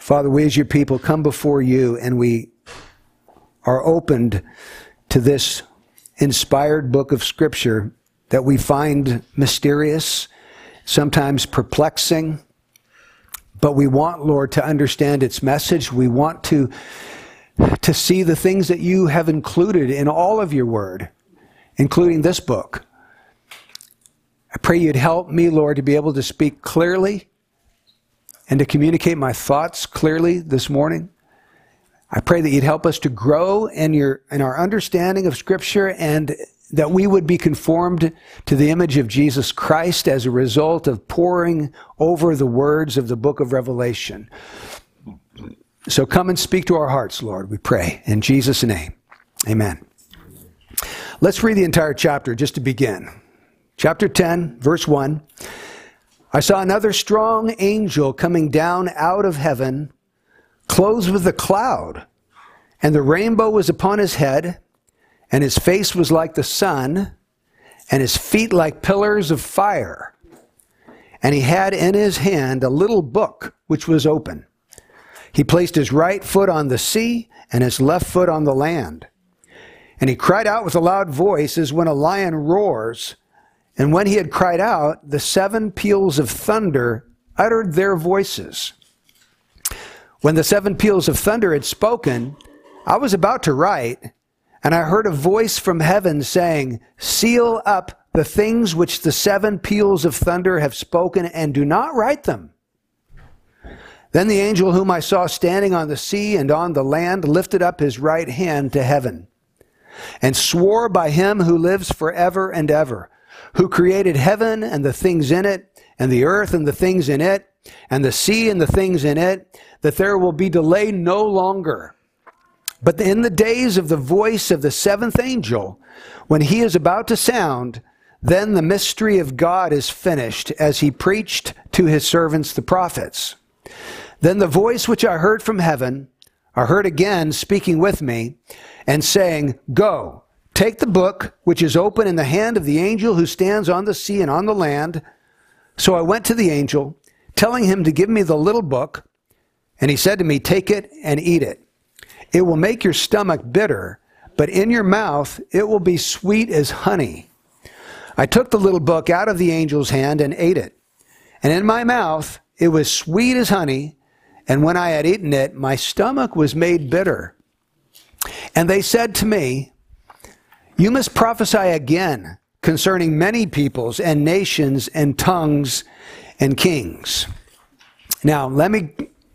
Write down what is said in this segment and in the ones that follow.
Father, we as your people come before you, and we are opened to this inspired book of Scripture that we find mysterious, sometimes perplexing, but we want, Lord, to understand its message. We want to see the things that you have included in all of your word, including this book. I pray you'd help me, Lord, to be able to speak clearly and to communicate my thoughts clearly this morning. I pray that you'd help us to grow in our understanding of Scripture, and that we would be conformed to the image of Jesus Christ as a result of poring over the words of the book of Revelation. So come and speak to our hearts, Lord, we pray. In Jesus' name, amen. Let's read the entire chapter just to begin. Chapter 10, verse 1. I saw another strong angel coming down out of heaven, clothed with a cloud, and the rainbow was upon his head, and his face was like the sun, and his feet like pillars of fire. And he had in his hand a little book which was open. He placed his right foot on the sea, and his left foot on the land. And he cried out with a loud voice, as when a lion roars. And when he had cried out, the 7 peals of thunder uttered their voices. When the 7 peals of thunder had spoken, I was about to write, and I heard a voice from heaven saying, seal up the things which the 7 peals of thunder have spoken, and do not write them. Then the angel whom I saw standing on the sea and on the land lifted up his right hand to heaven, and swore by him who lives forever and ever, who created heaven and the things in it, and the earth and the things in it, and the sea and the things in it, that there will be delay no longer. But in the days of the voice of the 7th angel, when he is about to sound, then the mystery of God is finished, as he preached to his servants the prophets. Then the voice which I heard from heaven, I heard again speaking with me, and saying, go, take the book which is open in the hand of the angel who stands on the sea and on the land. So I went to the angel, telling him to give me the little book, and he said to me, take it and eat it. It will make your stomach bitter, but in your mouth it will be sweet as honey. I took the little book out of the angel's hand and ate it. And in my mouth it was sweet as honey, and when I had eaten it, my stomach was made bitter. And they said to me, you must prophesy again concerning many peoples and nations and tongues and kings. Now, let me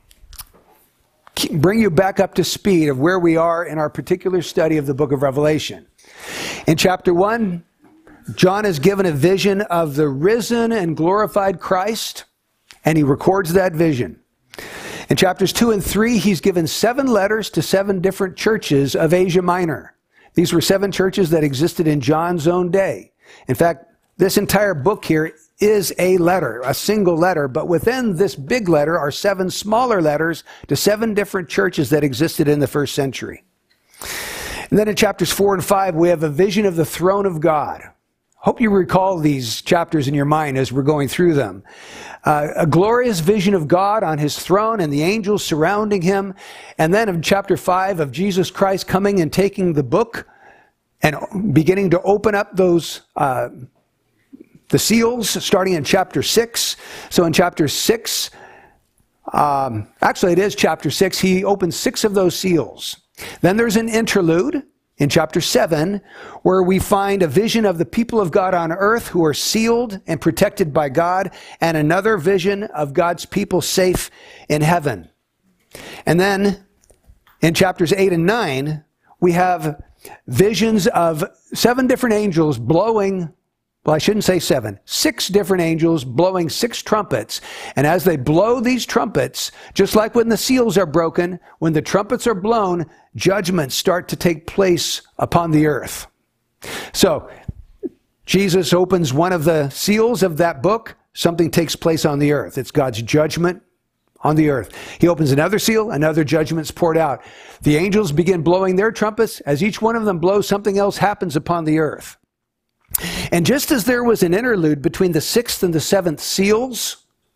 bring you back up to speed of where we are in our particular study of the book of Revelation. In chapter 1, John is given a vision of the risen and glorified Christ, and he records that vision. In chapters 2 and 3, he's given 7 letters to 7 different churches of Asia Minor. These were 7 churches that existed in John's own day. In fact, this entire book here is a letter, a single letter, but within this big letter are 7 smaller letters to 7 different churches that existed in the first century. And then in chapters 4 and 5, we have a vision of the throne of God. Hope you recall these chapters in your mind as we're going through them. A glorious vision of God on his throne and the angels surrounding him. And then in chapter 5 of Jesus Christ coming and taking the book and beginning to open up those the seals, starting in chapter 6. So in chapter 6, actually it is chapter 6, he opens 6 of those seals. Then there's an interlude in chapter 7, where we find a vision of the people of God on earth who are sealed and protected by God, and another vision of God's people safe in heaven. And then in chapters 8 and 9, we have visions of 7 different angels blowing, well, I shouldn't say 7, 6 different angels blowing 6 trumpets. And as they blow these trumpets, just like when the seals are broken, when the trumpets are blown, judgments start to take place upon the earth. So, Jesus opens one of the seals of that book, something takes place on the earth. It's God's judgment on the earth. He opens another seal, another judgment's poured out. The angels begin blowing their trumpets. As each one of them blows, something else happens upon the earth. And just as there was an interlude between the 6th and the 7th seals,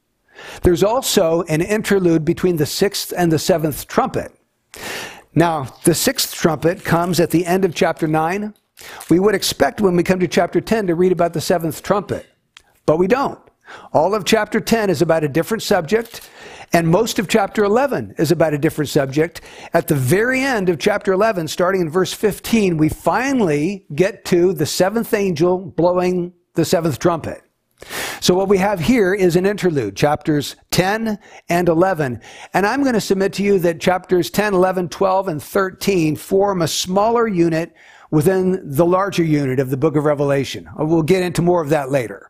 there's also an interlude between the sixth and the seventh trumpet. Now, the sixth trumpet comes at the end of chapter 9. We would expect when we come to chapter 10 to read about the seventh trumpet, but we don't. All of chapter 10 is about a different subject, and most of chapter 11 is about a different subject. At the very end of chapter 11, starting in verse 15, we finally get to the seventh angel blowing the seventh trumpet. So what we have here is an interlude, chapters 10 and 11. And I'm going to submit to you that chapters 10, 11, 12, and 13 form a smaller unit within the larger unit of the book of Revelation. We'll get into more of that later.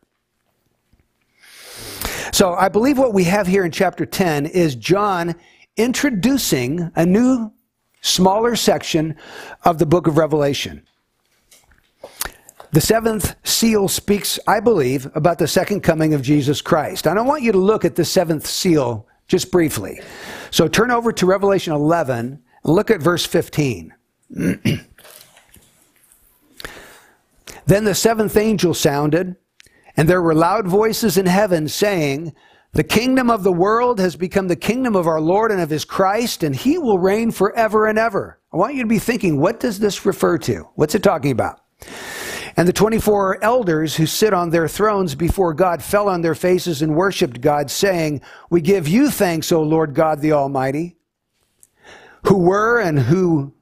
So I believe what we have here in chapter 10 is John introducing a new, smaller section of the book of Revelation. The seventh seal speaks, I believe, about the second coming of Jesus Christ. And I want you to look at the seventh seal just briefly. So turn over to Revelation 11 and look at verse 15. Then the seventh angel sounded, and there were loud voices in heaven saying, "The kingdom of the world has become the kingdom of our Lord and of his Christ, and he will reign forever and ever." I want you to be thinking, what does this refer to? What's it talking about? And the 24 elders who sit on their thrones before God fell on their faces and worshiped God, saying, "We give you thanks, O Lord God the Almighty, who are and who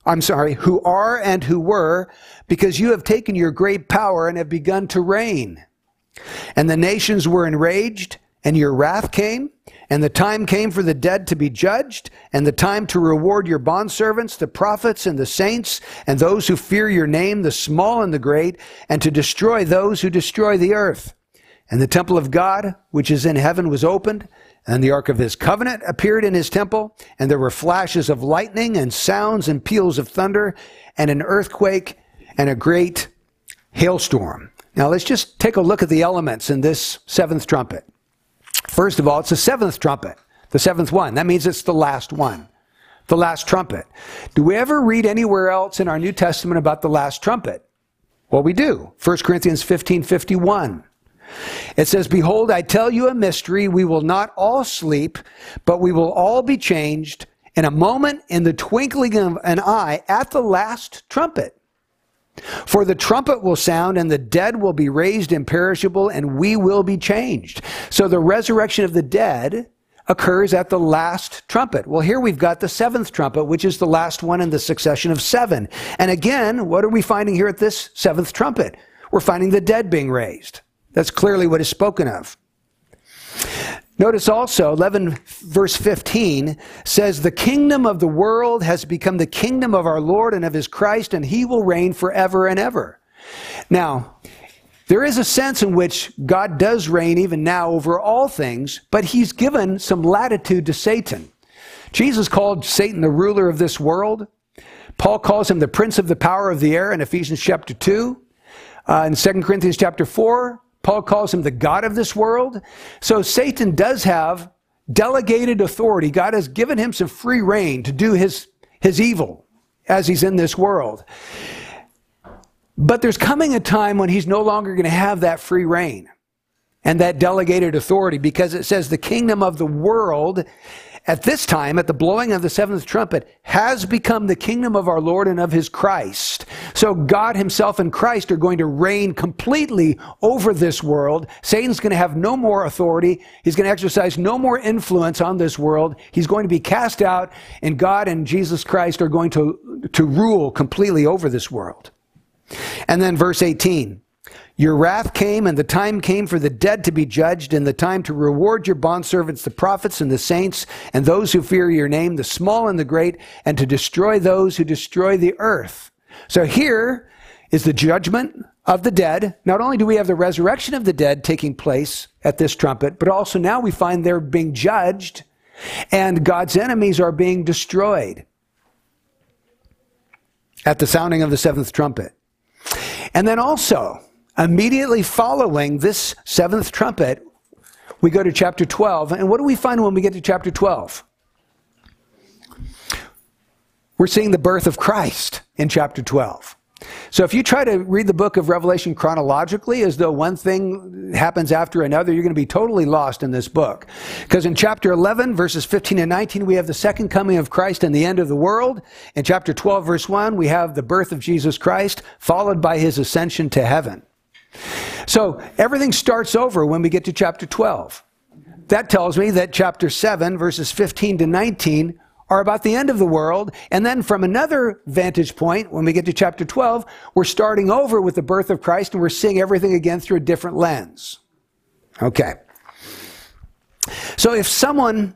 were, because you have taken your great power and have begun to reign. And the nations were enraged, and your wrath came, and the time came for the dead to be judged, and the time to reward your bondservants, the prophets and the saints, and those who fear your name, the small and the great, and to destroy those who destroy the earth. And the temple of God, which is in heaven, was opened, and the ark of his covenant appeared in his temple, and there were flashes of lightning, and sounds and peals of thunder, and an earthquake, and a great hailstorm." Now let's just take a look at the elements in this seventh trumpet. First of all, it's the seventh trumpet, the seventh one. That means it's the last one, the last trumpet. Do we ever read anywhere else in our New Testament about the last trumpet? Well, we do. 1 Corinthians 15:51. It says, "Behold, I tell you a mystery. We will not all sleep, but we will all be changed in a moment, in the twinkling of an eye, at the last trumpet. For the trumpet will sound, and the dead will be raised imperishable, and we will be changed." So the resurrection of the dead occurs at the last trumpet. Well, here we've got the seventh trumpet, which is the last one in the succession of seven. And again, what are we finding here at this seventh trumpet? We're finding the dead being raised. That's clearly what is spoken of. Notice also, 11 verse 15 says, "The kingdom of the world has become the kingdom of our Lord and of his Christ, and he will reign forever and ever." Now, there is a sense in which God does reign even now over all things, but he's given some latitude to Satan. Jesus called Satan the ruler of this world. Paul calls him the prince of the power of the air in Ephesians chapter 2. In 2 Corinthians chapter 4, Paul calls him the god of this world. So Satan does have delegated authority. God has given him some free reign to do his evil as he's in this world. But there's coming a time when he's no longer going to have that free reign and that delegated authority, because it says the kingdom of the world at this time, at the blowing of the seventh trumpet, has become the kingdom of our Lord and of his Christ. So God himself and Christ are going to reign completely over this world. Satan's going to have no more authority. He's going to exercise no more influence on this world. He's going to be cast out, and God and Jesus Christ are going to rule completely over this world. And then verse 18. "Your wrath came, and the time came for the dead to be judged, and the time to reward your bondservants, the prophets and the saints, and those who fear your name, the small and the great, and to destroy those who destroy the earth." So here is the judgment of the dead. Not only do we have the resurrection of the dead taking place at this trumpet, but also now we find they're being judged, and God's enemies are being destroyed at the sounding of the seventh trumpet. And then also, immediately following this seventh trumpet, we go to chapter 12. And what do we find when we get to chapter 12? We're seeing the birth of Christ in chapter 12. So if you try to read the book of Revelation chronologically as though one thing happens after another, you're going to be totally lost in this book. Because in chapter 11, verses 15 and 19, we have the second coming of Christ and the end of the world. In chapter 12, verse 1, we have the birth of Jesus Christ, followed by his ascension to heaven. So everything starts over when we get to chapter 12. That tells me that chapter 7, verses 15 to 19, are about the end of the world. And then from another vantage point, when we get to chapter 12, we're starting over with the birth of Christ and we're seeing everything again through a different lens. Okay. So if someone,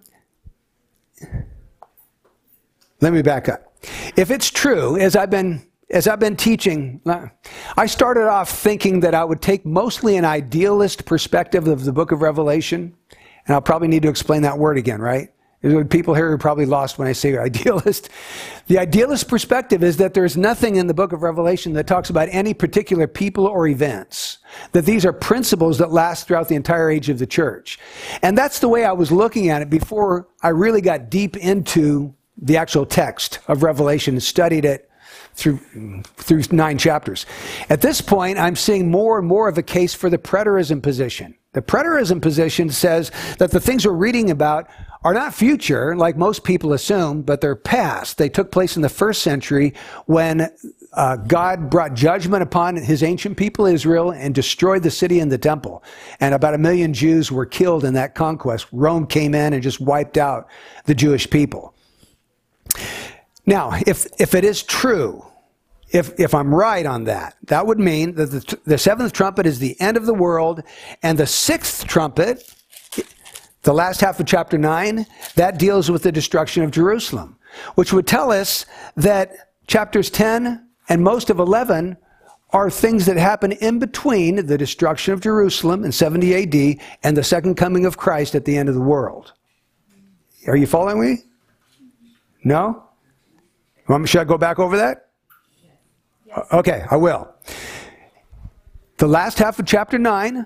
let me back up. If it's true, as I've been teaching, I started off thinking that I would take mostly an idealist perspective of the book of Revelation. And I'll probably need to explain that word again, right? There's people here who are probably lost when I say idealist. The idealist perspective is that there's nothing in the book of Revelation that talks about any particular people or events. That these are principles that last throughout the entire age of the church. And that's the way I was looking at it before I really got deep into the actual text of Revelation and studied it through 9 chapters. At this point, I'm seeing more and more of a case for the preterism position. The preterism position says that the things we're reading about are not future, like most people assume, but they're past. They took place in the first century when God brought judgment upon his ancient people Israel and destroyed the city and the temple. And about 1 million Jews were killed in that conquest. Rome came in and just wiped out the Jewish people. Now, if it is true, if I'm right on that, that would mean that the seventh trumpet is the end of the world, and the sixth trumpet, the last half of chapter 9, that deals with the destruction of Jerusalem, which would tell us that chapters 10 and most of 11 are things that happen in between the destruction of Jerusalem in 70 AD and the second coming of Christ at the end of the world. Are you following me? No? Should I go back over that? Yes. Okay, I will. The last half of chapter 9,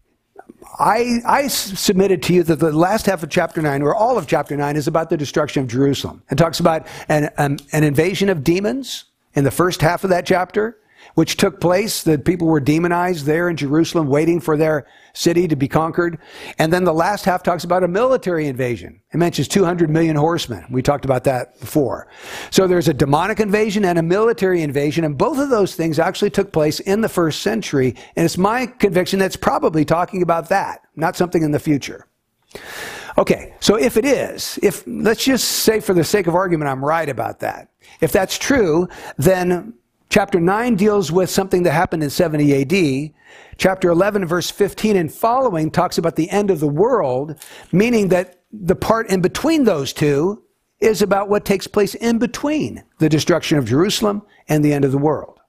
I submitted to you that the last half of chapter 9, or all of chapter 9, is about the destruction of Jerusalem. It talks about an invasion of demons in the first half of that chapter, which took place. The people were demonized there in Jerusalem, waiting for their city to be conquered. And then the last half talks about a military invasion. It mentions 200 million horsemen. We talked about that before. So there's a demonic invasion and a military invasion, and both of those things actually took place in the first century. And it's my conviction that's probably talking about that, not something in the future. Okay, so if it is, let's just say for the sake of argument I'm right about that. If that's true, then chapter 9 deals with something that happened in 70 AD. Chapter 11, verse 15 and following talks about the end of the world, meaning that the part in between those two is about what takes place in between the destruction of Jerusalem and the end of the world.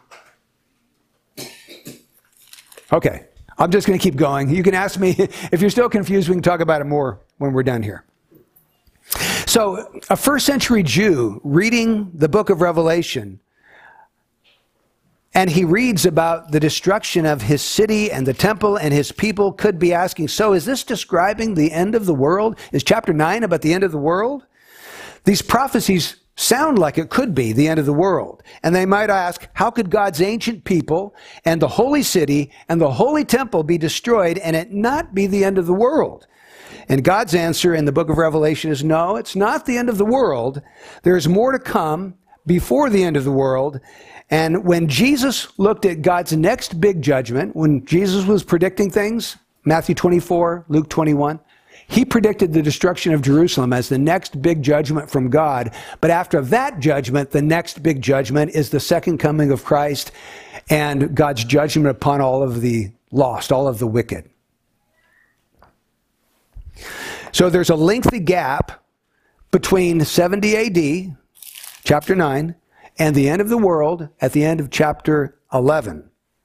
Okay, I'm just going to keep going. You can ask me, if you're still confused, we can talk about it more when we're done here. So, a first century Jew reading the book of Revelation, and he reads about the destruction of his city and the temple and his people, could be asking, so is this describing the end of the world? Is chapter 9 about the end of the world? These prophecies sound like it could be the end of the world. And they might ask, how could God's ancient people and the holy city and the holy temple be destroyed and it not be the end of the world? And God's answer in the book of Revelation is, no, it's not the end of the world. There's more to come before the end of the world. And when Jesus looked at God's next big judgment, when Jesus was predicting things, Matthew 24, Luke 21, he predicted the destruction of Jerusalem as the next big judgment from God. But after that judgment, the next big judgment is the second coming of Christ and God's judgment upon all of the lost, all of the wicked. So there's a lengthy gap between 70 AD, chapter 9, and the end of the world at the end of chapter 11.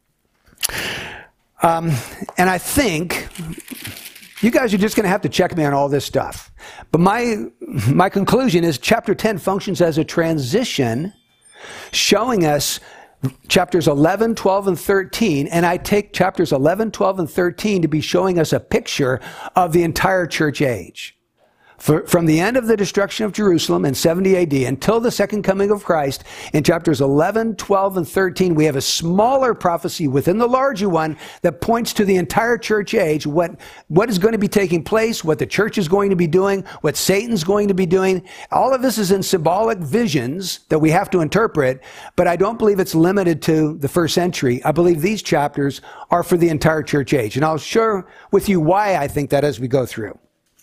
And I think you guys are just going to have to check me on all this stuff. But my conclusion is chapter 10 functions as a transition, showing us chapters 11, 12, and 13, and I take chapters 11, 12, and 13 to be showing us a picture of the entire church age. From the end of the destruction of Jerusalem in 70 AD until the second coming of Christ, in chapters 11, 12, and 13, we have a smaller prophecy within the larger one that points to the entire church age, what is going to be taking place, what the church is going to be doing, what Satan's going to be doing. All of this is in symbolic visions that we have to interpret, but I don't believe it's limited to the first century. I believe these chapters are for the entire church age, and I'll share with you why I think that as we go through.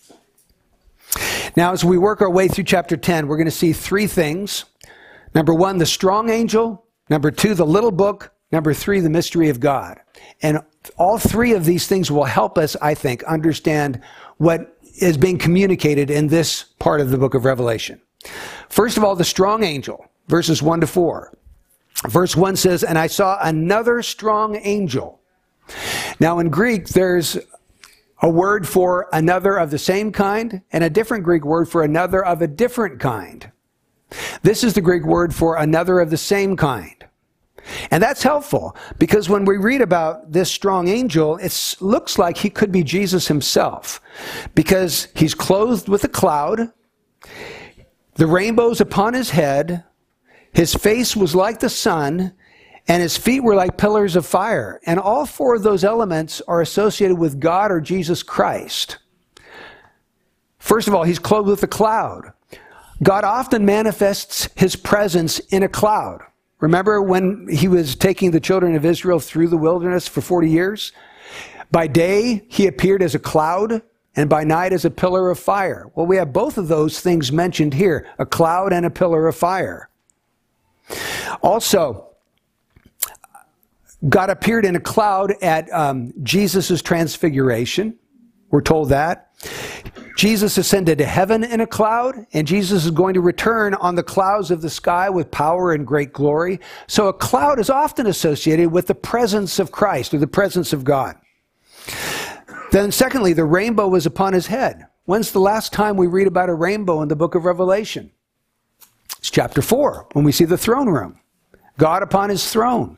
Now, as we work our way through chapter 10, we're going to see three things. Number one, the strong angel. Number two, the little book. Number three, the mystery of God. And all three of these things will help us, I think, understand what is being communicated in this part of the book of Revelation. First of all, the strong angel, verses 1 to 4. Verse 1 says, "And I saw another strong angel." Now, in Greek, there's a word for another of the same kind, and a different Greek word for another of a different kind. This is the Greek word for another of the same kind. And that's helpful, because when we read about this strong angel, it looks like he could be Jesus himself, because he's clothed with a cloud, the rainbow's upon his head, his face was like the sun, and his feet were like pillars of fire. And all four of those elements are associated with God or Jesus Christ. First of all, he's clothed with a cloud. God often manifests his presence in a cloud. Remember when he was taking the children of Israel through the wilderness for 40 years? By day, he appeared as a cloud, and by night as a pillar of fire. Well, we have both of those things mentioned here, a cloud and a pillar of fire. Also, God appeared in a cloud at Jesus' transfiguration. We're told that. Jesus ascended to heaven in a cloud, and Jesus is going to return on the clouds of the sky with power and great glory. So a cloud is often associated with the presence of Christ or the presence of God. Then secondly, the rainbow was upon his head. When's the last time we read about a rainbow in the book of Revelation? It's chapter 4, when we see the throne room. God upon his throne.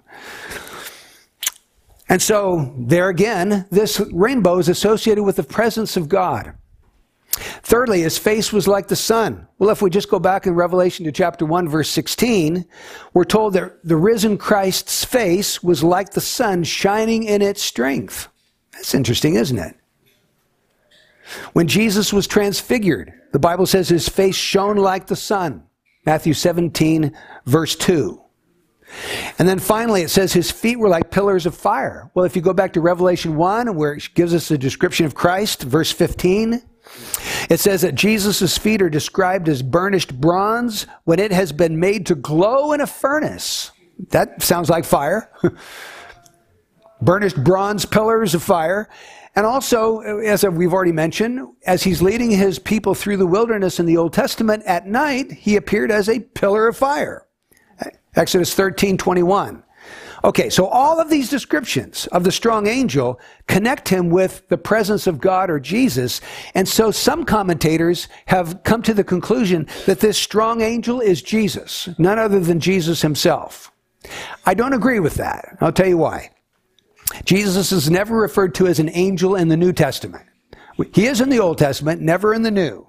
And so, there again, this rainbow is associated with the presence of God. Thirdly, his face was like the sun. Well, if we just go back in Revelation to chapter 1, verse 16, we're told that the risen Christ's face was like the sun shining in its strength. That's interesting, isn't it? When Jesus was transfigured, the Bible says his face shone like the sun. Matthew 17, verse 2. And then finally, it says his feet were like pillars of fire. Well, if you go back to Revelation 1, where it gives us a description of Christ, verse 15, it says that Jesus' feet are described as burnished bronze when it has been made to glow in a furnace. That sounds like fire. Burnished bronze pillars of fire. And also, as we've already mentioned, as he's leading his people through the wilderness in the Old Testament, at night, he appeared as a pillar of fire. Exodus 13:21. Okay, so all of these descriptions of the strong angel connect him with the presence of God or Jesus. And so some commentators have come to the conclusion that this strong angel is Jesus, none other than Jesus himself. I don't agree with that. I'll tell you why. Jesus is never referred to as an angel in the New Testament. He is in the Old Testament, never in the New.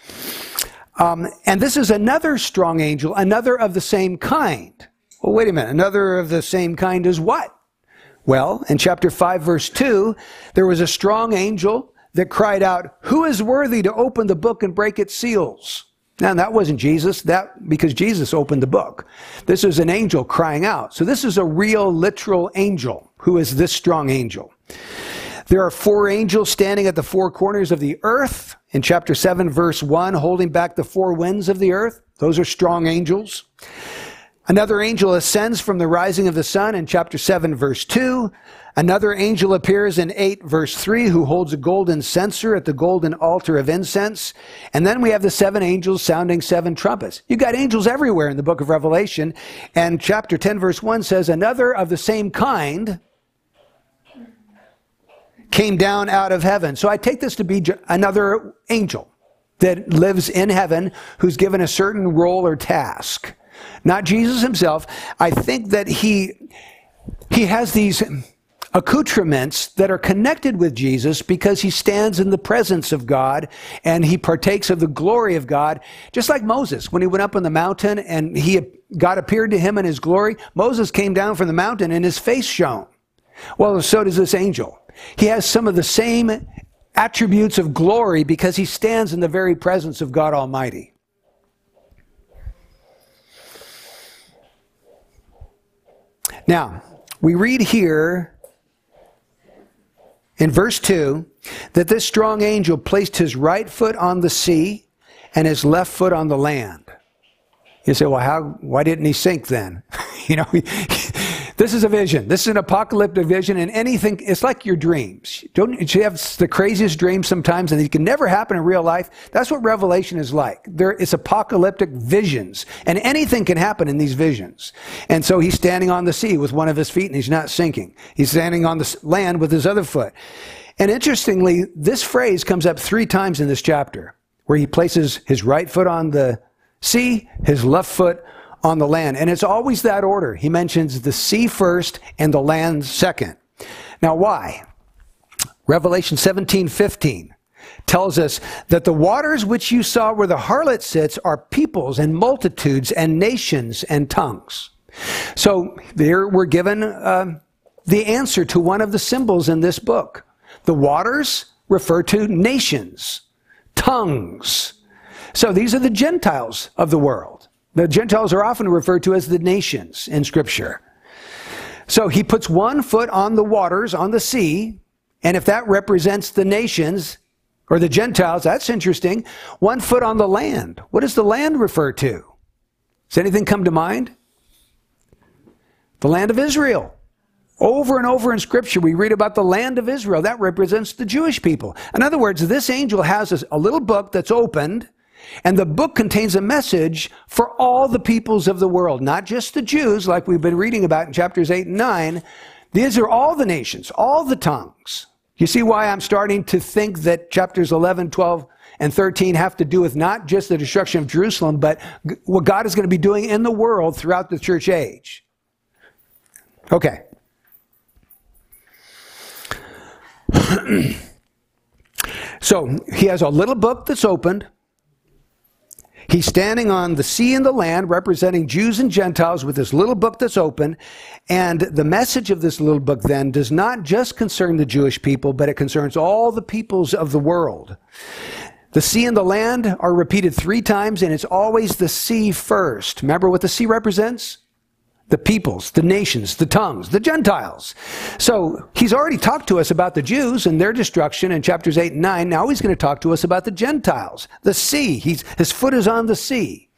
And this is another strong angel, another of the same kind. Well, wait a minute. Another of the same kind is what? Well, in chapter 5, verse 2, there was a strong angel that cried out, "Who is worthy to open the book and break its seals?" Now, that wasn't Jesus, because Jesus opened the book. This is an angel crying out. So this is a real, literal angel. Who is this strong angel? There are 4 angels standing at the 4 corners of the earth. In chapter 7, verse 1, holding back the 4 winds of the earth. Those are strong angels. Another angel ascends from the rising of the sun in chapter 7, verse 2. Another angel appears in 8, verse 3, who holds a golden censer at the golden altar of incense. And then we have the 7 angels sounding 7 trumpets. You've got angels everywhere in the book of Revelation. And chapter 10, verse 1 says, another of the same kind came down out of heaven. So I take this to be another angel that lives in heaven who's given a certain role or task. Not Jesus himself. I think that he has these accoutrements that are connected with Jesus because he stands in the presence of God and he partakes of the glory of God. Just like Moses, when he went up on the mountain and God appeared to him in his glory, Moses came down from the mountain and his face shone. Well, so does this angel. He has some of the same attributes of glory because he stands in the very presence of God Almighty. Now, we read here in verse 2 that this strong angel placed his right foot on the sea and his left foot on the land. You say, well, why didn't he sink then? This is a vision. This is an apocalyptic vision, and anything, it's like your dreams. Don't you have the craziest dreams sometimes, and they can never happen in real life? That's what Revelation is like. It's apocalyptic visions, and anything can happen in these visions. And so he's standing on the sea with one of his feet, and he's not sinking. He's standing on the land with his other foot. And interestingly, this phrase comes up 3 times in this chapter, where he places his right foot on the sea, his left foot on the land. And it's always that order. He mentions the sea first and the land second. Now why? Revelation 17:15 tells us that the waters which you saw where the harlot sits are peoples and multitudes and nations and tongues. So there we're given the answer to one of the symbols in this book. The waters refer to nations, tongues. So these are the Gentiles of the world. The Gentiles are often referred to as the nations in Scripture. So he puts one foot on the waters, on the sea, and if that represents the nations or the Gentiles, that's interesting. One foot on the land. What does the land refer to? Does anything come to mind? The land of Israel. Over and over in Scripture, we read about the land of Israel. That represents the Jewish people. In other words, this angel has a little book that's opened, and the book contains a message for all the peoples of the world, not just the Jews, like we've been reading about in chapters 8 and 9. These are all the nations, all the tongues. You see why I'm starting to think that chapters 11, 12, and 13 have to do with not just the destruction of Jerusalem, but what God is going to be doing in the world throughout the church age. Okay. So he has a little book that's opened. He's standing on the sea and the land, representing Jews and Gentiles with this little book that's open. And the message of this little book then does not just concern the Jewish people, but it concerns all the peoples of the world. The sea and the land are repeated 3 times, and it's always the sea first. Remember what the sea represents? The peoples, the nations, the tongues, the Gentiles. So he's already talked to us about the Jews and their destruction in chapters 8 and 9. Now he's going to talk to us about the Gentiles, the sea. His foot is on the sea.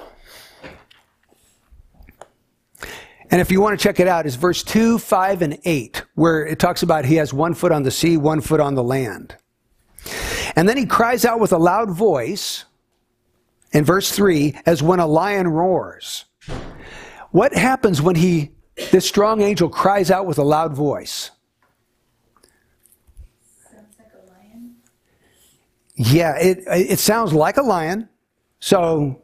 And if you want to check it out, it's verse 2, 5, and 8, where it talks about he has one foot on the sea, one foot on the land. And then he cries out with a loud voice in verse 3, as when a lion roars. What happens when this strong angel cries out with a loud voice? Sounds like a lion. Yeah, it sounds like a lion. So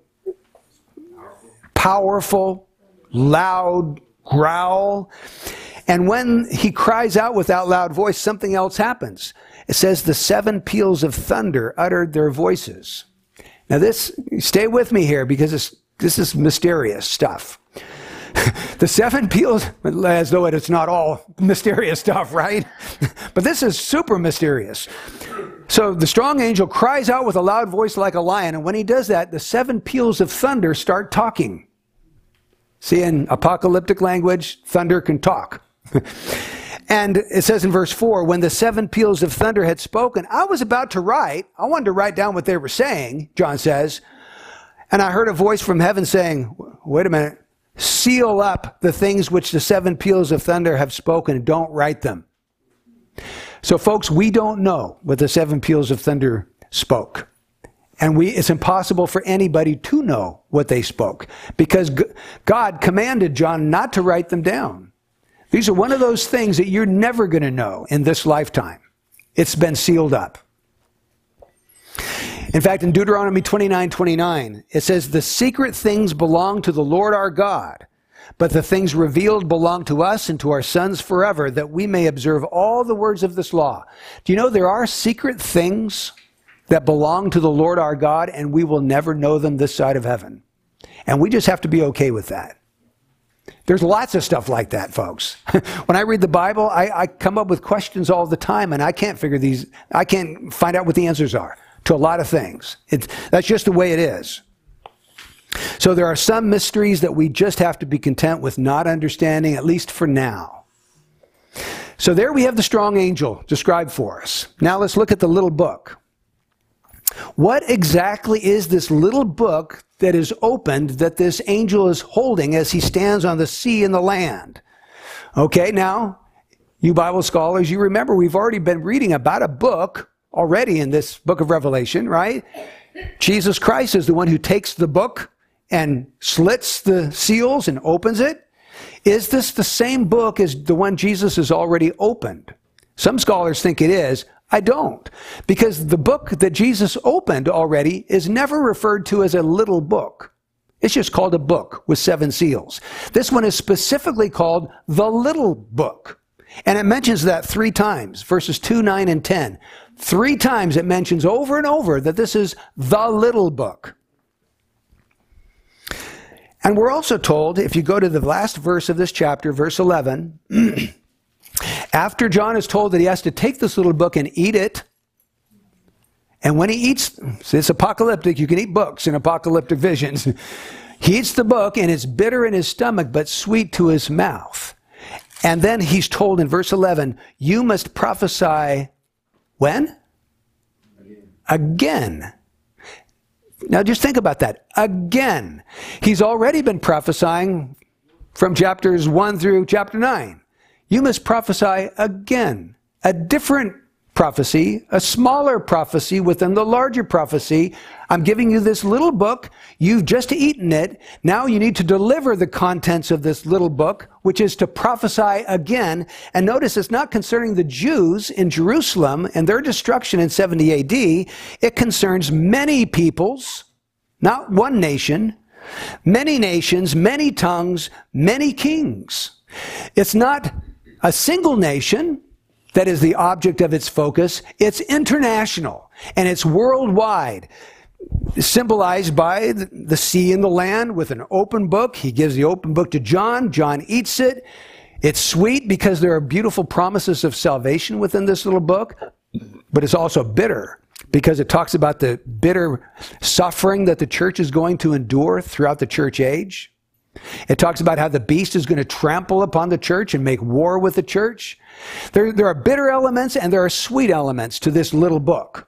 powerful, loud growl. And when he cries out with that loud voice, something else happens. It says the 7 peals of thunder uttered their voices. Now stay with me here because this is mysterious stuff. The 7 peals, as though it's not all mysterious stuff, right? But this is super mysterious. So the strong angel cries out with a loud voice like a lion, and when he does that, the 7 peals of thunder start talking. See, in apocalyptic language, thunder can talk. And it says in verse 4, when the 7 peals of thunder had spoken, I was about to write. I wanted to write down what they were saying, John says. And I heard a voice from heaven saying, wait a minute. Seal up the things which the 7 peals of thunder have spoken. Don't write them. So folks, we don't know what the 7 peals of thunder spoke. And it's impossible for anybody to know what they spoke because God commanded John not to write them down. These are one of those things that you're never going to know in this lifetime. It's been sealed up. In fact, in Deuteronomy 29:29, it says, the secret things belong to the Lord our God, but the things revealed belong to us and to our sons forever, that we may observe all the words of this law. Do you know there are secret things that belong to the Lord our God, and we will never know them this side of heaven? And we just have to be okay with that. There's lots of stuff like that, folks. When I read the Bible, I come up with questions all the time, and I can't find out what the answers are to a lot of things. That's just the way it is. So there are some mysteries that we just have to be content with not understanding, at least for now. So there we have the strong angel described for us. Now let's look at the little book. What exactly is this little book that is opened that this angel is holding as he stands on the sea and the land? Okay, now, you Bible scholars, you remember we've already been reading about a book already in this book of Revelation, right? Jesus Christ is the one who takes the book and slits the seals and opens it. Is this the same book as the one Jesus has already opened? Some scholars think it is. I don't, because the book that Jesus opened already is never referred to as a little book. It's just called a book with 7 seals. This one is specifically called the little book. And it mentions that 3 times, verses 2, 9, and 10. 3 times it mentions over and over that this is the little book. And we're also told, if you go to the last verse of this chapter, verse 11, after John is told that he has to take this little book and eat it, and when he eats, it's apocalyptic, you can eat books in apocalyptic visions. He eats the book, and it's bitter in his stomach, but sweet to his mouth. And then he's told in verse 11, you must prophesy when? Again. Now just think about that. Again. He's already been prophesying from chapters 1 through chapter 9. You must prophesy again. A different prophecy, a smaller prophecy within the larger prophecy. I'm giving you this little book. You've just eaten it. Now you need to deliver the contents of this little book, which is to prophesy again. And notice it's not concerning the Jews in Jerusalem and their destruction in 70 AD. It concerns many peoples, not one nation, many nations, many tongues, many kings. It's not a single nation that is the object of its focus. It's international and it's worldwide, symbolized by the sea and the land with an open book. He gives the open book to John. John eats it. It's sweet because there are beautiful promises of salvation within this little book, but it's also bitter because it talks about the bitter suffering that the church is going to endure throughout the church age. It talks about how the beast is going to trample upon the church and make war with the church. There are bitter elements and there are sweet elements to this little book.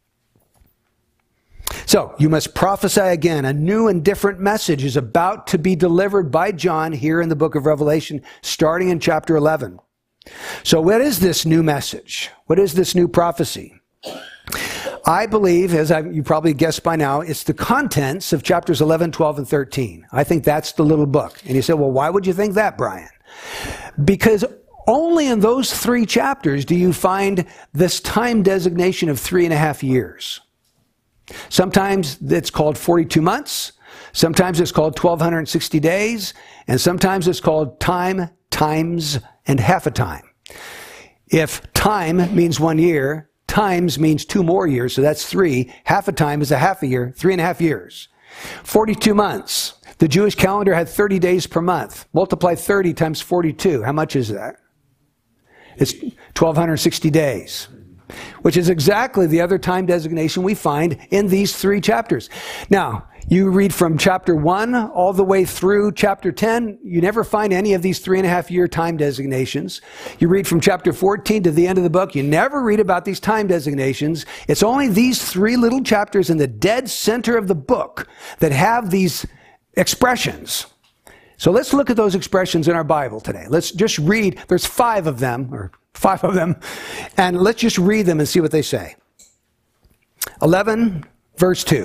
So, you must prophesy again. A new and different message is about to be delivered by John here in the book of Revelation, starting in chapter 11. So, what is this new message? What is this new prophecy? I believe, you probably guessed by now, it's the contents of chapters 11, 12, and 13. I think that's the little book. And you say, well, why would you think that, Brian? Because only in those 3 chapters do you find this time designation of 3.5 years. Sometimes it's called 42 months. Sometimes it's called 1,260 days. And sometimes it's called time, times, and half a time. If time means 1 year, times means 2 more years, so that's 3. Half a time is a half a year, 3.5 years. 42 months. The Jewish calendar had 30 days per month. Multiply 30 times 42. How much is that? It's 1,260 days, which is exactly the other time designation we find in these 3 chapters. Now, you read from chapter 1 all the way through chapter 10, you never find any of these 3.5 year time designations. You read from chapter 14 to the end of the book, you never read about these time designations. It's only these 3 little chapters in the dead center of the book that have these expressions. So let's look at those expressions in our Bible today. Let's just read, there's 5 of them, and let's just read them and see what they say. 11, verse 2.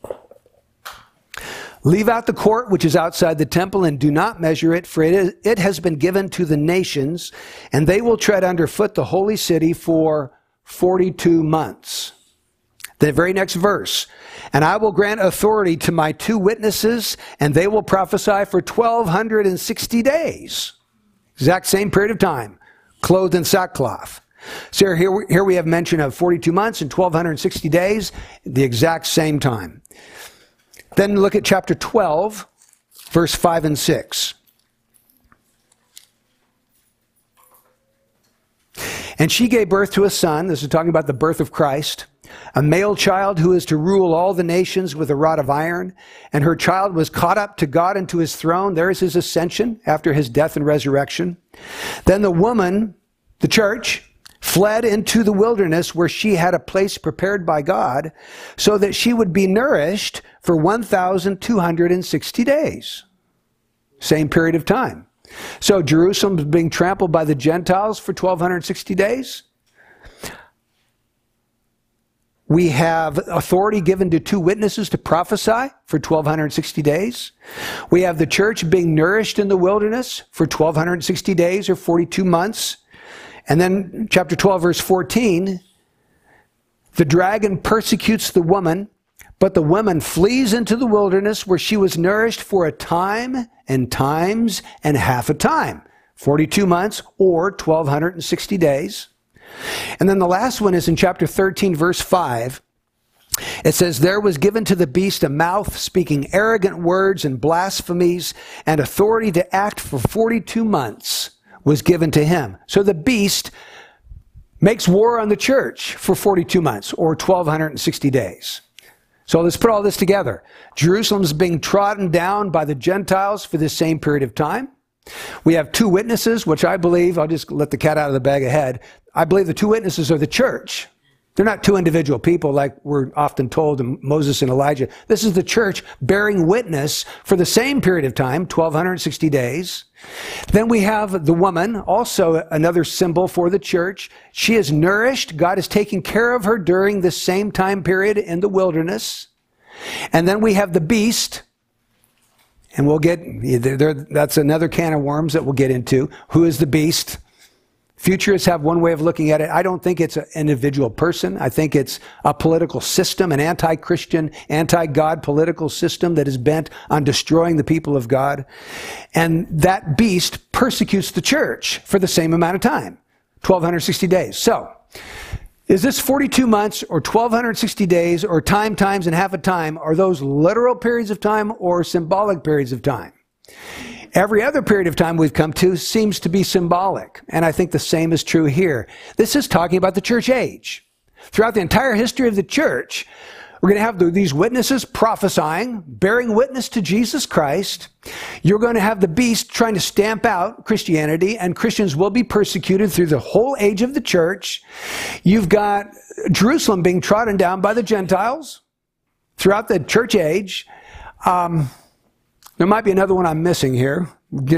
Leave out the court which is outside the temple and do not measure it, for it has been given to the nations, and they will tread underfoot the holy city for 42 months. The very next verse. And I will grant authority to my 2 witnesses, and they will prophesy for 1,260 days. Exact same period of time, clothed in sackcloth. So here we have mention of 42 months and 1,260 days, the exact same time. Then look at chapter 12, verse 5 and 6. And she gave birth to a son. This is talking about the birth of Christ. A male child who is to rule all the nations with a rod of iron. And her child was caught up to God and to his throne. There is his ascension after his death and resurrection. Then the woman, the church, fled into the wilderness where she had a place prepared by God so that she would be nourished for 1,260 days. Same period of time. So Jerusalem is being trampled by the Gentiles for 1,260 days. We have authority given to 2 witnesses to prophesy for 1,260 days. We have the church being nourished in the wilderness for 1,260 days or 42 months. And then chapter 12, verse 14, the dragon persecutes the woman, but the woman flees into the wilderness where she was nourished for a time and times and half a time, 42 months or 1,260 days. And then the last one is in chapter 13, verse 5. It says, there was given to the beast a mouth speaking arrogant words and blasphemies, and authority to act for 42 months was given to him. So the beast makes war on the church for 42 months or 1,260 days. So let's put all this together. Jerusalem's being trodden down by the Gentiles for this same period of time. We have 2 witnesses, which I believe, I'll just let the cat out of the bag ahead. I believe the 2 witnesses are the church. They're not 2 individual people like we're often told in Moses and Elijah. This is the church bearing witness for the same period of time, 1,260 days. Then we have the woman, also another symbol for the church. She is nourished. God is taking care of her during the same time period in the wilderness. And then we have the beast. And we'll get, that's another can of worms that we'll get into. Who is the beast? Futurists have one way of looking at it. I don't think it's an individual person. I think it's a political system, an anti-Christian, anti-God political system that is bent on destroying the people of God. And that beast persecutes the church for the same amount of time, 1,260 days. So, is this 42 months or 1,260 days or time, times, and half a time? Are those literal periods of time or symbolic periods of time? Every other period of time we've come to seems to be symbolic, and I think the same is true here. This is talking about the church age. Throughout the entire history of the church, we're going to have these witnesses prophesying, bearing witness to Jesus Christ. You're going to have the beast trying to stamp out Christianity, and Christians will be persecuted through the whole age of the church. You've got Jerusalem being trodden down by the Gentiles throughout the church age. There might be another one I'm missing here.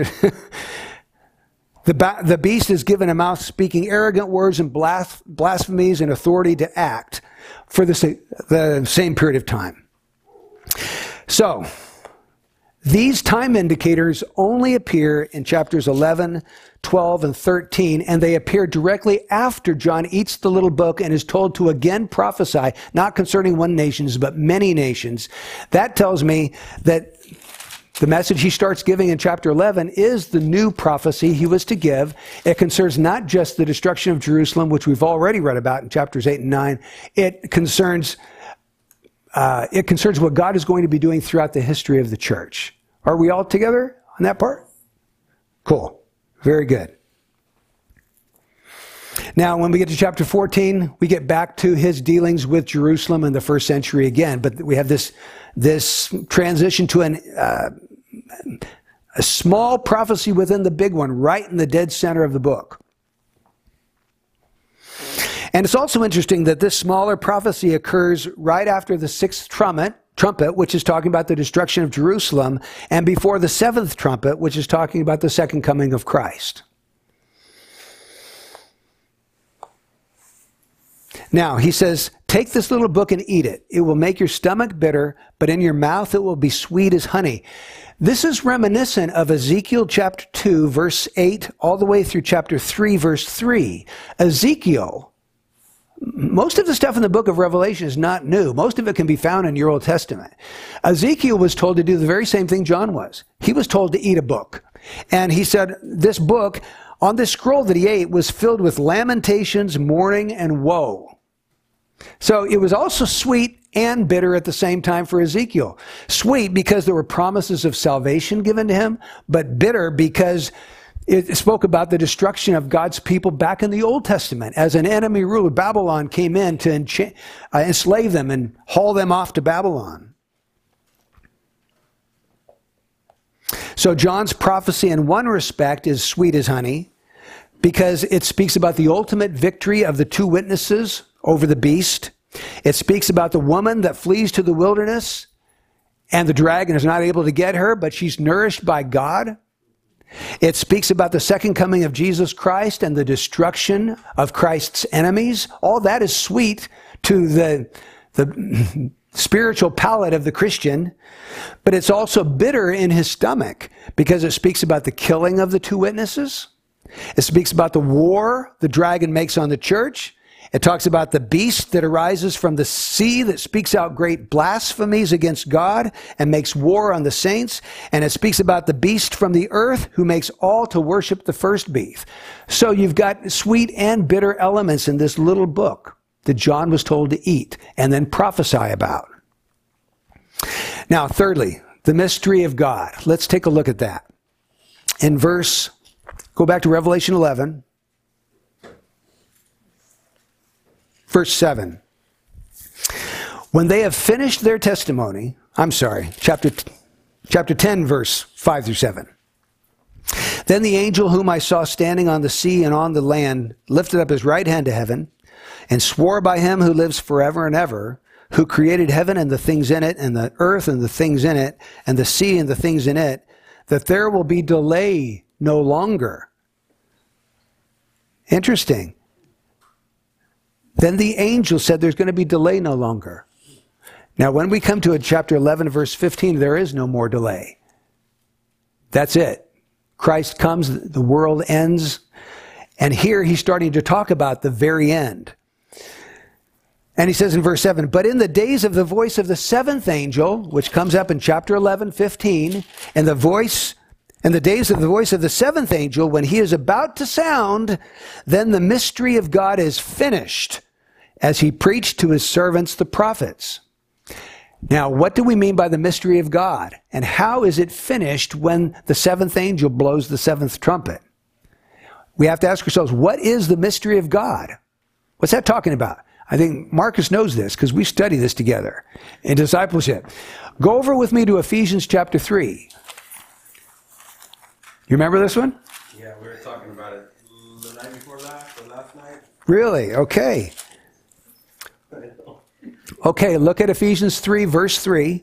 The beast is given a mouth speaking arrogant words and blasphemies and authority to act for the same period of time. So, these time indicators only appear in chapters 11, 12, and 13, and they appear directly after John eats the little book and is told to again prophesy, not concerning one nation, but many nations. That tells me that the message he starts giving in chapter 11 is the new prophecy he was to give. It concerns not just the destruction of Jerusalem, which we've already read about in chapters 8 and 9. It concerns what God is going to be doing throughout the history of the church. Are we all together on that part? Cool. Very good. Now, when we get to chapter 14, we get back to his dealings with Jerusalem in the first century again. But we have this transition to a small prophecy within the big one, right in the dead center of the book. And it's also interesting that this smaller prophecy occurs right after the 6th trumpet, which is talking about the destruction of Jerusalem, and before the 7th trumpet, which is talking about the second coming of Christ. Now, he says, take this little book and eat it. It will make your stomach bitter, but in your mouth it will be sweet as honey. This is reminiscent of Ezekiel chapter 2, verse 8, all the way through chapter 3, verse 3. Ezekiel most of the stuff in the book of Revelation is not new. Most of it can be found in your Old Testament. Ezekiel was told to do the very same thing John was. He was told to eat a book. And he said this book, on this scroll that he ate, was filled with lamentations, mourning, and woe. So it was also sweet and bitter at the same time for Ezekiel. Sweet because there were promises of salvation given to him, but bitter because it spoke about the destruction of God's people back in the Old Testament as an enemy ruler. Babylon came in to enslave them and haul them off to Babylon. So John's prophecy in one respect is sweet as honey because it speaks about the ultimate victory of the two witnesses over the beast. It speaks about the woman that flees to the wilderness and the dragon is not able to get her, but she's nourished by God. It speaks about the second coming of Jesus Christ and the destruction of Christ's enemies. All that is sweet to the spiritual palate of the Christian, but it's also bitter in his stomach because it speaks about the killing of the two witnesses. It speaks about the war the dragon makes on the church. It talks about the beast that arises from the sea that speaks out great blasphemies against God and makes war on the saints. And it speaks about the beast from the earth who makes all to worship the first beast. So you've got sweet and bitter elements in this little book that John was told to eat and then prophesy about. Now, thirdly, the mystery of God. Let's take a look at that. Go back to Revelation 11. Verse 7. When they have finished their testimony, chapter 10, verse 5 through 7. Then the angel whom I saw standing on the sea and on the land lifted up his right hand to heaven and swore by him who lives forever and ever, who created heaven and the things in it, and the earth and the things in it, and the sea and the things in it, that there will be delay no longer. Interesting. Then the angel said there's going to be delay no longer. Now, when we come to chapter 11, verse 15, there is no more delay. That's it. Christ comes, the world ends, and here he's starting to talk about the very end. And he says in verse 7, but in the days of the voice of the seventh angel, which comes up in chapter 11, 15, and the days of the voice of the seventh angel, when he is about to sound, then the mystery of God is finished, as he preached to his servants, the prophets. Now, what do we mean by the mystery of God? And how is it finished when the seventh angel blows the seventh trumpet? We have to ask ourselves, what is the mystery of God? What's that talking about? I think Marcus knows this because we study this together in discipleship. Go over with me to Ephesians chapter 3. You remember this one? Yeah, we were talking about it the night before last, or last night. Really? Okay. Okay, look at Ephesians 3, verse 3.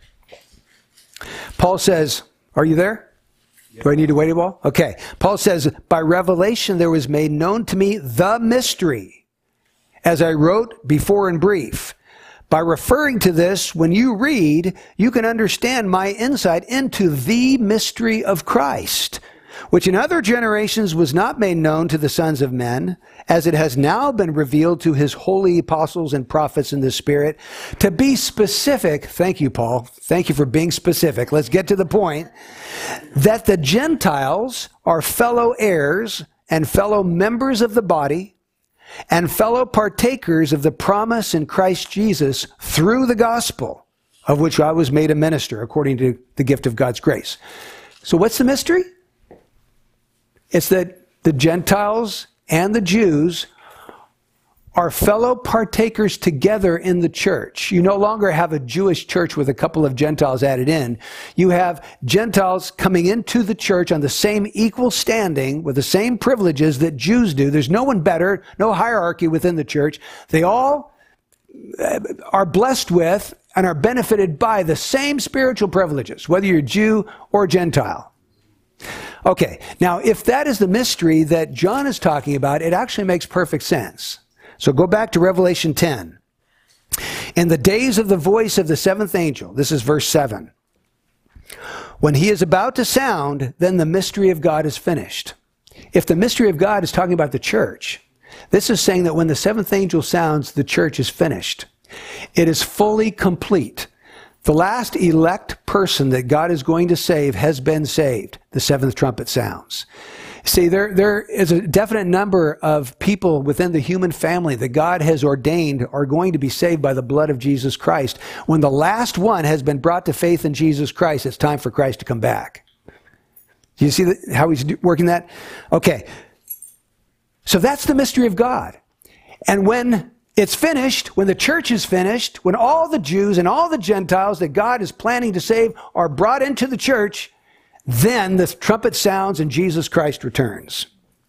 Paul says, are you there? Yep. Do I need to wait a while? Okay. Paul says, by revelation there was made known to me the mystery, as I wrote before in brief. By referring to this, when you read, you can understand my insight into the mystery of Christ, which in other generations was not made known to the sons of men, as it has now been revealed to his holy apostles and prophets in the Spirit. To be specific, thank you, Paul. Thank you for being specific. Let's get to the point. That the Gentiles are fellow heirs and fellow members of the body, and fellow partakers of the promise in Christ Jesus through the gospel, of which I was made a minister according to the gift of God's grace. So what's the mystery? It's that the Gentiles and the Jews are fellow partakers together in the church. You no longer have a Jewish church with a couple of Gentiles added in. You have Gentiles coming into the church on the same equal standing with the same privileges that Jews do. There's no one better, no hierarchy within the church. They all are blessed with and are benefited by the same spiritual privileges, whether you're Jew or Gentile. Okay, now if that is the mystery that John is talking about, it actually makes perfect sense. So go back to Revelation 10. In the days of the voice of the seventh angel, this is verse 7. When he is about to sound, then the mystery of God is finished. If the mystery of God is talking about the church, This is saying that when the seventh angel sounds, the church is finished. It is fully complete. The last elect person that God is going to save has been saved. The seventh trumpet sounds. See, there is a definite number of people within the human family that God has ordained are going to be saved by the blood of Jesus Christ. When the last one has been brought to faith in Jesus Christ, it's time for Christ to come back. Do you see how he's working that? Okay. So that's the mystery of God. And when it's finished, when the church is finished, when all the Jews and all the Gentiles that God is planning to save are brought into the church, then the trumpet sounds and Jesus Christ returns.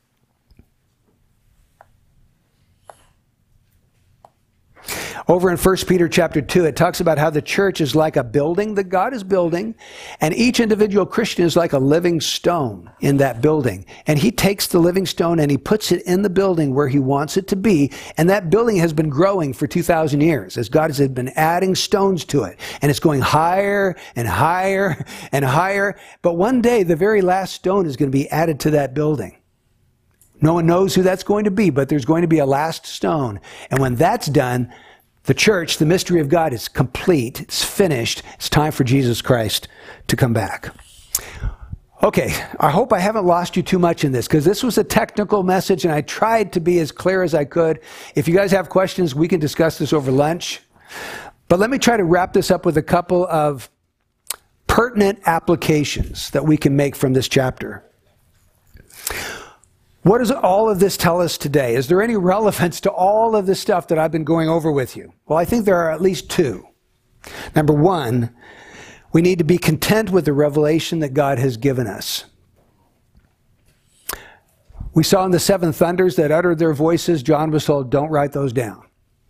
Over in 1 Peter chapter 2, it talks about how the church is like a building that God is building, and each individual Christian is like a living stone in that building. And he takes the living stone and he puts it in the building where he wants it to be, and that building has been growing for 2,000 years as God has been adding stones to it. And it's going higher and higher and higher. But one day, the very last stone is going to be added to that building. No one knows who that's going to be, but there's going to be a last stone. And when that's done, the church, the mystery of God, is complete. It's finished. It's time for Jesus Christ to come back. Okay, I hope I haven't lost you too much in this, because this was a technical message, and I tried to be as clear as I could. If you guys have questions, we can discuss this over lunch. But let me try to wrap this up with a couple of pertinent applications that we can make from this chapter. What does all of this tell us today? Is there any relevance to all of this stuff that I've been going over with you? Well, I think there are at least two. Number one, we need to be content with the revelation that God has given us. We saw in the seven thunders that uttered their voices, John was told, don't write those down.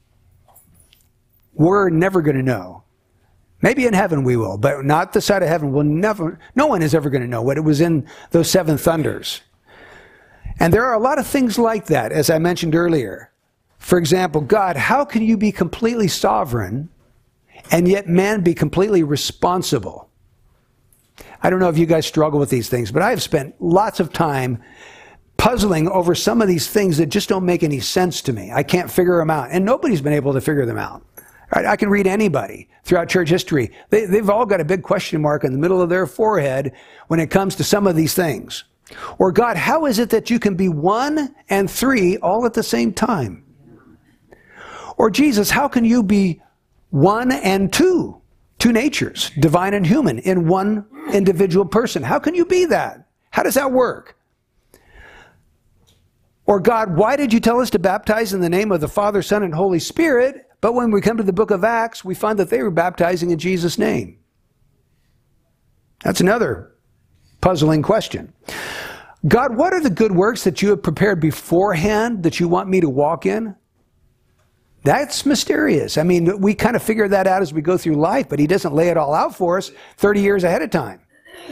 We're never going to know. Maybe in heaven we will, but not the side of heaven. We'll never, no one is ever going to know what it was in those seven thunders. And there are a lot of things like that, as I mentioned earlier. For example, God, how can you be completely sovereign and yet man be completely responsible? I don't know if you guys struggle with these things, but I've spent lots of time puzzling over some of these things that just don't make any sense to me. I can't figure them out, and nobody's been able to figure them out. I can read anybody throughout church history. They've all got a big question mark in the middle of their forehead when it comes to some of these things. Or God, how is it that you can be one and three all at the same time? Or Jesus, how can you be one and two natures, divine and human, in one individual person? How can you be that? How does that work? Or God, why did you tell us to baptize in the name of the Father, Son, and Holy Spirit, but when we come to the book of Acts, we find that they were baptizing in Jesus' name? That's another puzzling question. God, what are the good works that you have prepared beforehand that you want me to walk in? That's mysterious. I mean, we kind of figure that out as we go through life, but he doesn't lay it all out for us 30 years ahead of time.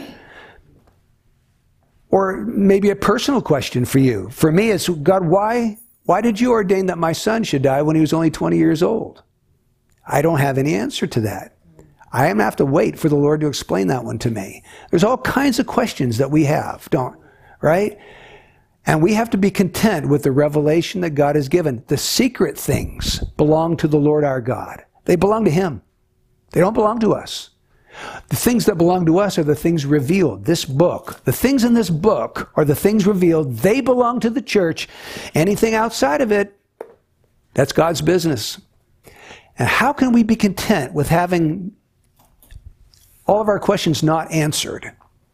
Or maybe a personal question for you. For me, it's, God, why did you ordain that my son should die when he was only 20 years old? I don't have any answer to that. I am going to have to wait for the Lord to explain that one to me. There's all kinds of questions that we have, right? And we have to be content with the revelation that God has given. The secret things belong to the Lord our God. They belong to him. They don't belong to us. The things that belong to us are the things revealed. This book, the things in this book are the things revealed. They belong to the church. Anything outside of it, that's God's business. And how can we be content with having all of our questions not answered?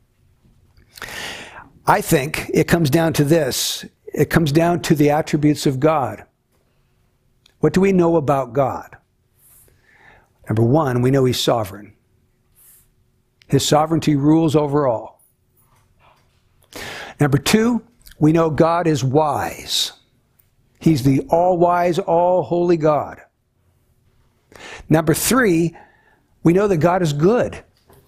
I think it comes down to this. It comes down to the attributes of God. What do we know about God? Number one, we know he's sovereign. His sovereignty rules over all. Number two, we know God is wise. He's the all-wise, all-holy God. Number three, we know that God is good.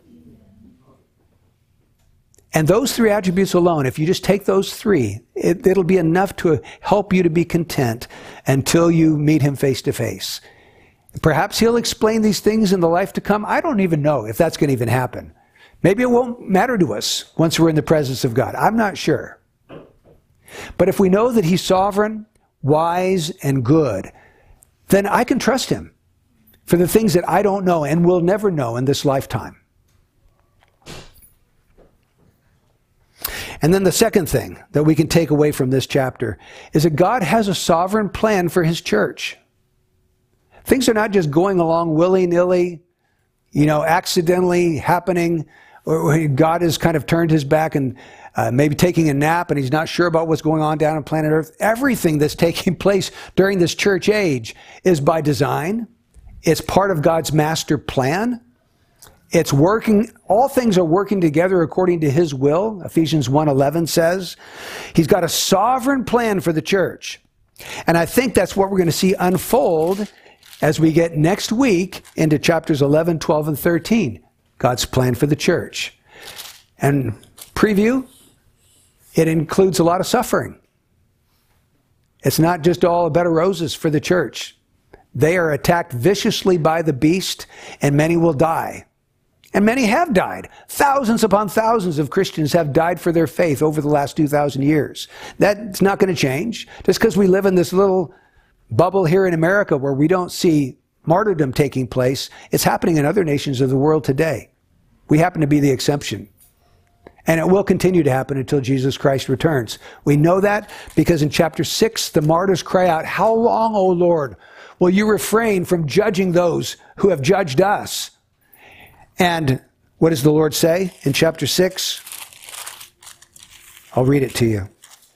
And those three attributes alone, if you just take those three, it'll be enough to help you to be content until you meet him face to face. Perhaps he'll explain these things in the life to come. I don't even know if that's going to even happen. Maybe it won't matter to us once we're in the presence of God. I'm not sure. But if we know that he's sovereign, wise and good, then I can trust him for the things that I don't know and will never know in this lifetime. And then the second thing that we can take away from this chapter is that God has a sovereign plan for his church. Things are not just going along willy-nilly, accidentally happening, or God has kind of turned his back and maybe taking a nap and he's not sure about what's going on down on planet Earth. Everything that's taking place during this church age is by design. It's part of God's master plan. It's working, all things are working together according to his will. Ephesians 1:11 says he's got a sovereign plan for the church. And I think that's what we're going to see unfold as we get next week into chapters 11, 12, and 13. God's plan for the church. And preview, it includes a lot of suffering. It's not just all a bed of roses for the church. They are attacked viciously by the beast, and many will die. And many have died. Thousands upon thousands of Christians have died for their faith over the last 2,000 years. That's not going to change. Just because we live in this little bubble here in America where we don't see martyrdom taking place, it's happening in other nations of the world today. We happen to be the exception. And it will continue to happen until Jesus Christ returns. We know that because in chapter 6, the martyrs cry out, "How long, O Lord, will you refrain from judging those who have judged us?" And what does the Lord say in chapter 6? I'll read it to you.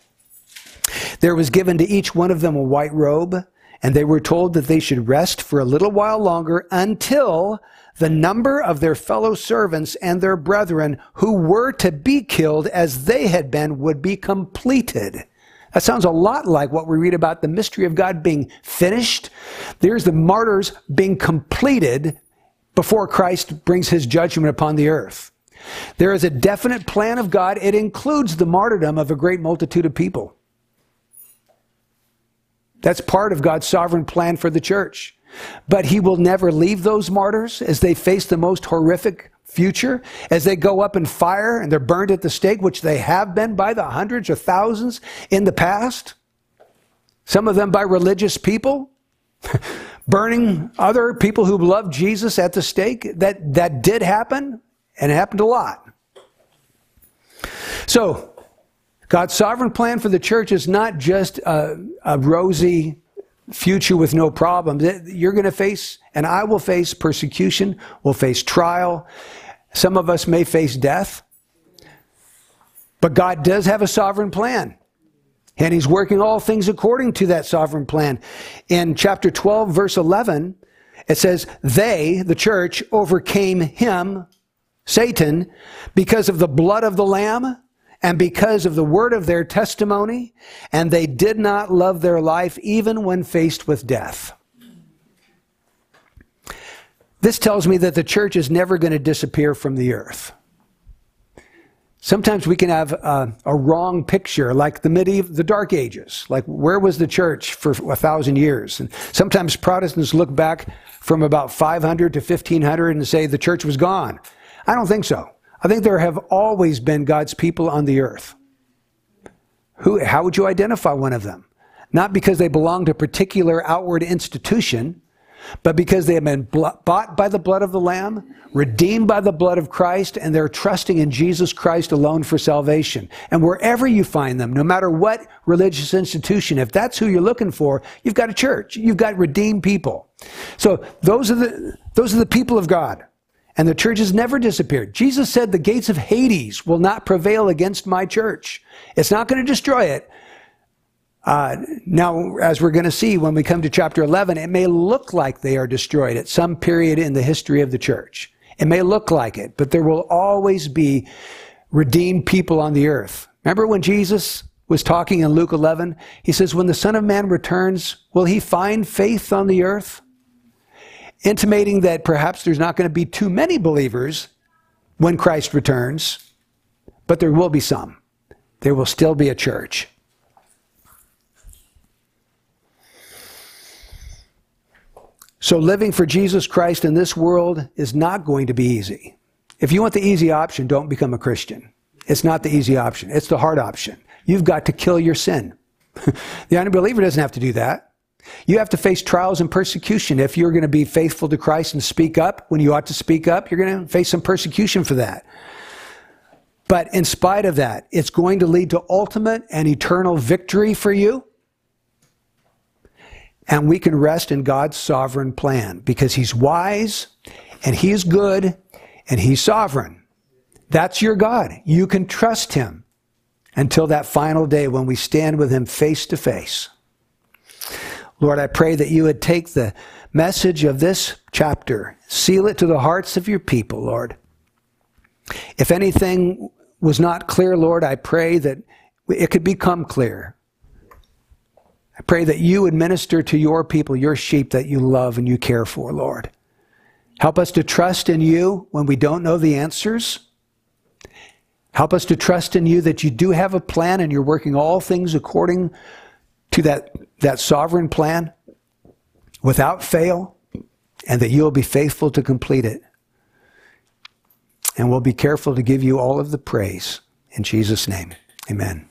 "There was given to each one of them a white robe, and they were told that they should rest for a little while longer until the number of their fellow servants and their brethren who were to be killed as they had been would be completed." That sounds a lot like what we read about the mystery of God being finished. There's the martyrs being completed before Christ brings his judgment upon the earth. There is a definite plan of God. It includes the martyrdom of a great multitude of people. That's part of God's sovereign plan for the church. But he will never leave those martyrs as they face the most horrific future, as they go up in fire and they're burned at the stake, which they have been by the hundreds or thousands in the past. Some of them by religious people, burning other people who loved Jesus at the stake. That did happen, and it happened a lot. So, God's sovereign plan for the church is not just a rosy future with no problems. You're going to face, and I will face persecution, we'll face trial. Some of us may face death. But God does have a sovereign plan. And he's working all things according to that sovereign plan. In chapter 12, verse 11, it says, "They," the church, "overcame him," Satan, "because of the blood of the Lamb and because of the word of their testimony, and they did not love their life even when faced with death." This tells me that the church is never going to disappear from the earth. Sometimes we can have a wrong picture, like the Dark Ages. Like, where was the church for 1,000 years? And sometimes Protestants look back from about 500 to 1500 and say the church was gone. I don't think so. I think there have always been God's people on the earth. How would you identify one of them? Not because they belong to a particular outward institution, but because they have been bought by the blood of the Lamb, redeemed by the blood of Christ, and they're trusting in Jesus Christ alone for salvation. And wherever you find them, no matter what religious institution, if that's who you're looking for, you've got a church. You've got redeemed people. So those are the people of God. And the church has never disappeared. Jesus said the gates of Hades will not prevail against my church. It's not going to destroy it. Now, as we're going to see when we come to chapter 11, it may look like they are destroyed at some period in the history of the church. It may look like it, but there will always be redeemed people on the earth. Remember when Jesus was talking in Luke 11? He says, when the Son of Man returns, will he find faith on the earth? Intimating that perhaps there's not going to be too many believers when Christ returns, but there will be some. There will still be a church. So living for Jesus Christ in this world is not going to be easy. If you want the easy option, don't become a Christian. It's not the easy option. It's the hard option. You've got to kill your sin. The unbeliever doesn't have to do that. You have to face trials and persecution. If you're going to be faithful to Christ and speak up when you ought to speak up, you're going to face some persecution for that. But in spite of that, it's going to lead to ultimate and eternal victory for you. And we can rest in God's sovereign plan because He's wise and He is good and He's sovereign. That's your God. You can trust Him until that final day when we stand with Him face to face. Lord, I pray that you would take the message of this chapter, seal it to the hearts of your people, Lord. If anything was not clear, Lord, I pray that it could become clear. I pray that you would minister to your people, your sheep that you love and you care for, Lord. Help us to trust in you when we don't know the answers. Help us to trust in you that you do have a plan and you're working all things according to that sovereign plan without fail, and that you'll be faithful to complete it. And we'll be careful to give you all of the praise. In Jesus' name, amen.